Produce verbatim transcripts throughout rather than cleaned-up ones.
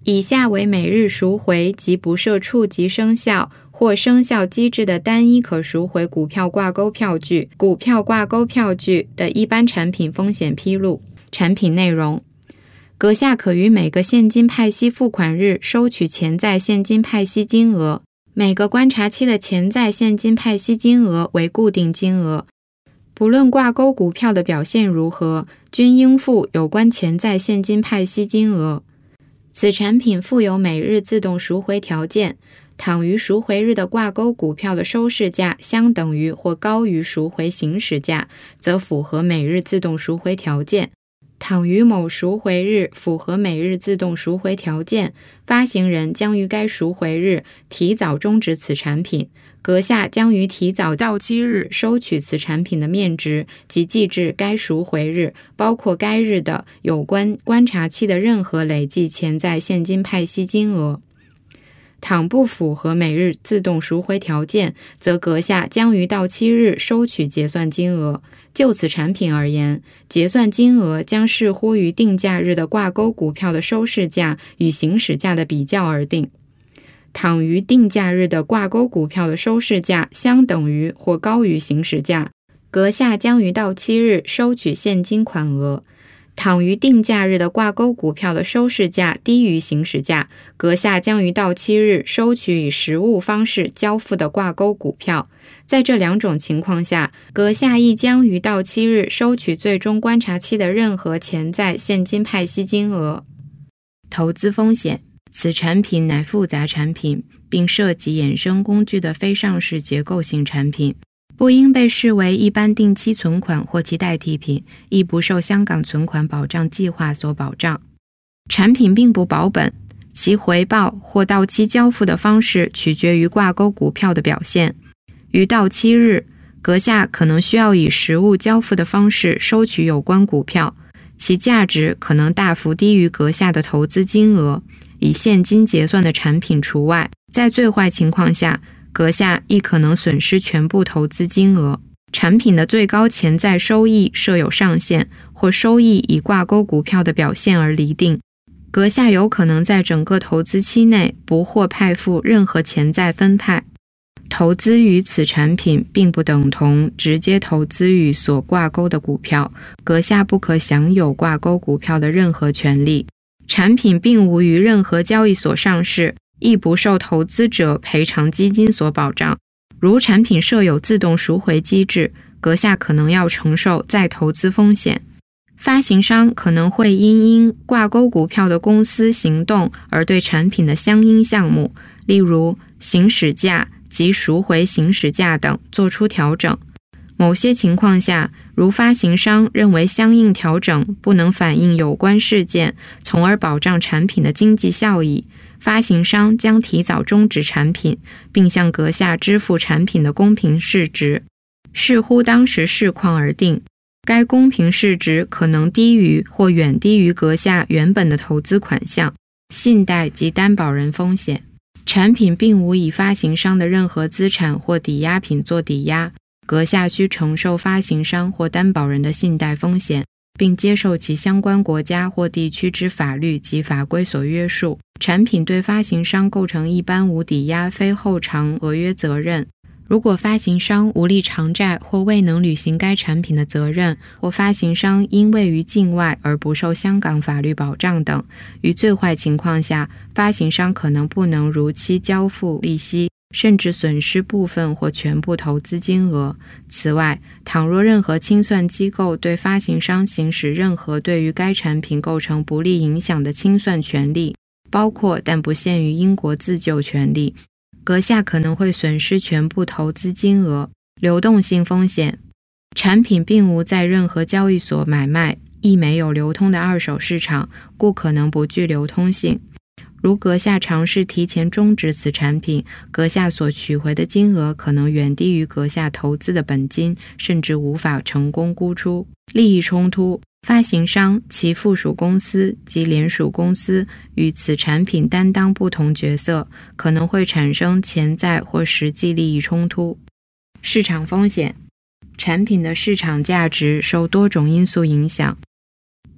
以下为每日赎回及不设触及生效或生效机制的单一可赎回股票挂钩票据、股票挂钩票据的一般产品风险披露。产品内容：阁下可于每个现金派息付款日收取潜在现金派息金额，每个观察期的潜在现金派息金额为固定金额，不论挂钩股票的表现如何，均应付有关潜在现金派息金额。此产品附有每日自动赎回条件，倘于赎回日的挂钩股票的收市价相等于或高于赎回行使价，则符合每日自动赎回条件。倘于某赎回日符合每日自动赎回条件，发行人将于该赎回日提早终止此产品，阁下将于提早到期日收取此产品的面值及计至该赎回日，包括该日的有关观察期的任何累计潜在现金派息金额。倘不符合每日自动赎回条件，则阁下将于到期日收取结算金额。就此产品而言，结算金额将视乎于定价日的挂钩股票的收市价与行使价的比较而定。倘于定价日的挂钩股票的收市价相等于或高于行使价，阁下将于到期日收取现金款额。倘于定价日的挂钩股票的收市价低于行使价，阁下将于到期日收取以实物方式交付的挂钩股票。在这两种情况下，阁下亦将于到期日收取最终观察期的任何潜在现金派息金额。投资风险：此产品乃复杂产品，并涉及衍生工具的非上市结构性产品，不应被视为一般定期存款或其代替品，亦不受香港存款保障计划所保障。产品并不保本，其回报或到期交付的方式取决于挂钩股票的表现。于到期日，阁下可能需要以实物交付的方式收取有关股票，其价值可能大幅低于阁下的投资金额，以现金结算的产品除外。在最坏情况下，阁下亦可能损失全部投资金额。产品的最高潜在收益设有上限，或收益以挂钩股票的表现而厘定。阁下有可能在整个投资期内不获派付任何潜在分派。投资于此产品并不等同直接投资于所挂钩的股票，阁下不可享有挂钩股票的任何权利。产品并无于任何交易所上市，亦不受投资者赔偿基金所保障。如产品设有自动赎回机制，阁下可能要承受再投资风险。发行商可能会因因挂钩股票的公司行动而对产品的相应项目，例如行使价及赎回行使价等做出调整。某些情况下，如发行商认为相应调整不能反映有关事件，从而保障产品的经济效益，发行商将提早终止产品，并向阁下支付产品的公平市值，视乎当时市况而定。该公平市值可能低于或远低于阁下原本的投资款项。信贷及担保人风险：产品并无以发行商的任何资产或抵押品做抵押，阁下需承受发行商或担保人的信贷风险，并接受其相关国家或地区之法律及法规所约束。产品对发行商构成一般无抵押非后偿违约责任。如果发行商无力偿债或未能履行该产品的责任，或发行商因位于境外而不受香港法律保障等，于最坏情况下，发行商可能不能如期交付利息，甚至损失部分或全部投资金额。此外，倘若任何清算机构对发行商行使任何对于该产品构成不利影响的清算权利，包括但不限于英国自救权利，阁下可能会损失全部投资金额。流动性风险：产品并无在任何交易所买卖，亦没有流通的二手市场，故可能不具流通性。如阁下尝试提前终止此产品，阁下所取回的金额可能远低于阁下投资的本金，甚至无法成功估出。利益冲突：发行商、其附属公司及联属公司与此产品担当不同角色，可能会产生潜在或实际利益冲突。市场风险：产品的市场价值受多种因素影响，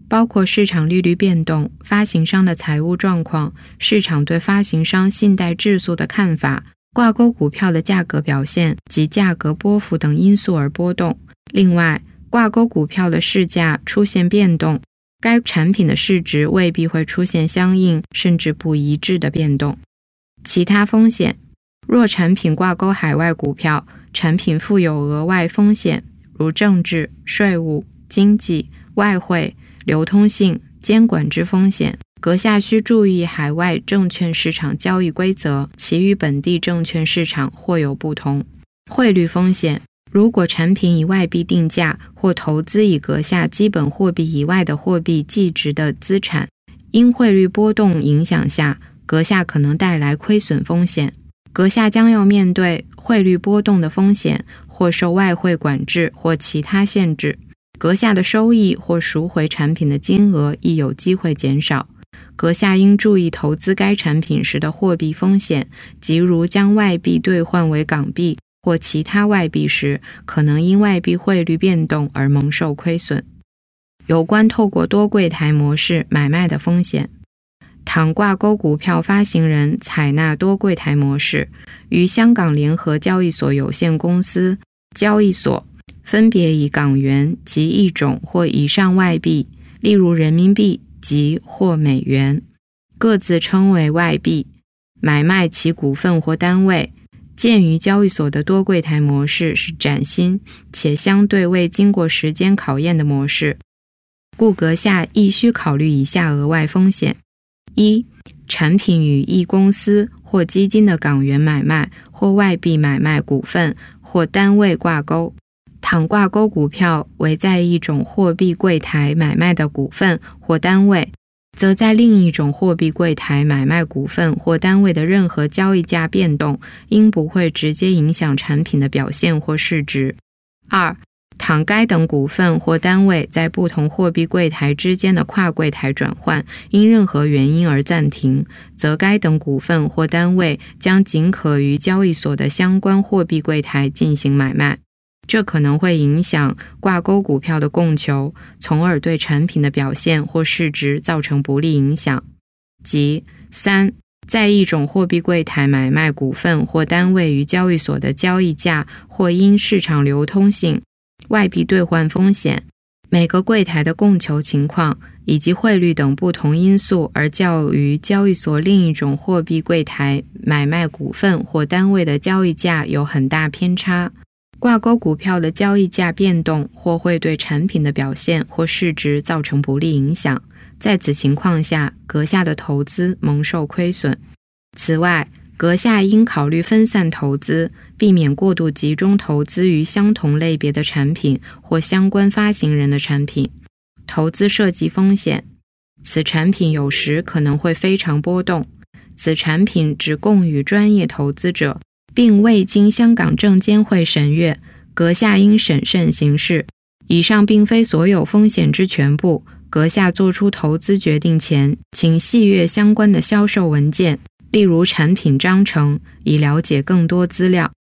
包括市场利率变动、发行商的财务状况、市场对发行商信贷质素的看法、挂钩股票的价格表现及价格波幅等因素而波动。另外，挂钩股票的市价出现变动，该产品的市值未必会出现相应甚至不一致的变动。其他风险，若产品挂钩海外股票，产品负有额外风险，如政治、税务、经济、外汇、流通性、监管之风险，阁下需注意海外证券市场交易规则，其与本地证券市场或有不同。汇率风险，如果产品以外币定价或投资以阁下基本货币以外的货币计值的资产，因汇率波动影响下，阁下可能带来亏损风险。阁下将要面对汇率波动的风险，或受外汇管制或其他限制。阁下的收益或赎回产品的金额亦有机会减少。阁下应注意投资该产品时的货币风险，即如将外币兑换为港币或其他外币时，可能因外币汇率变动而蒙受亏损。有关透过多柜台模式买卖的风险，倘挂钩股票发行人采纳多柜台模式，与香港联合交易所有限公司交易所分别以港元及一种或以上外币，例如人民币及或美元，各自称为外币，买卖其股份或单位。鉴于交易所的多柜台模式是崭新且相对未经过时间考验的模式，故阁下亦需考虑以下额外风险：一、产品与一公司或基金的港元买卖或外币买卖股份或单位挂钩，倘挂钩股票为在一种货币柜台买卖的股份或单位，则在另一种货币柜台买卖股份或单位的任何交易价变动，应不会直接影响产品的表现或市值。二、倘该等股份或单位在不同货币柜台之间的跨柜台转换因任何原因而暂停，则该等股份或单位将仅可于交易所的相关货币柜台进行买卖，这可能会影响挂钩股票的供求，从而对产品的表现或市值造成不利影响。即三、在一种货币柜台买卖股份或单位于交易所的交易价或因市场流通性、外币兑换风险、每个柜台的供求情况以及汇率等不同因素而较于交易所另一种货币柜台买卖股份或单位的交易价有很大偏差。挂钩股票的交易价变动或会对产品的表现或市值造成不利影响，在此情况下，阁下的投资蒙受亏损。此外，阁下应考虑分散投资，避免过度集中投资于相同类别的产品或相关发行人的产品。投资涉及风险，此产品有时可能会非常波动，此产品只供予专业投资者，并未经香港证监会审阅，阁下应审慎行事。以上并非所有风险之全部，阁下做出投资决定前，请细阅相关的销售文件，例如产品章程，以了解更多资料。